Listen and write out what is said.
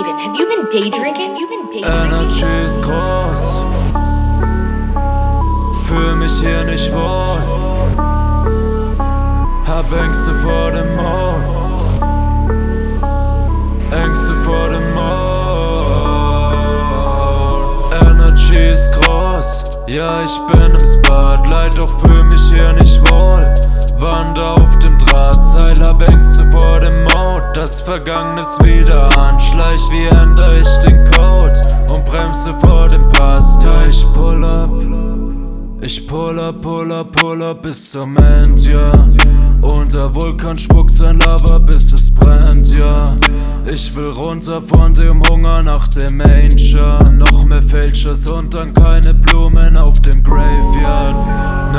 Aiden, have you been day drinking? Energy ist groß, fühl mich hier nicht wohl, hab Ängste vor dem Mond, Ängste vor dem Mond. Energy ist groß, ja ich bin im Spotlight, doch fühl mich hier nicht wohl. Wander auf dem Drahtseil, hab Ängste vor dem Mond. Das Vergangene ist wieder an, schleich, wie ändere ich den Code und bremse vor dem Pass. Ja, ich pull up bis zum End, ja. Und der Vulkan spuckt sein Lava, bis es brennt, ja. Ich will runter von dem Hunger nach dem Angel. Noch mehr Fälschers und dann keine Blumen auf dem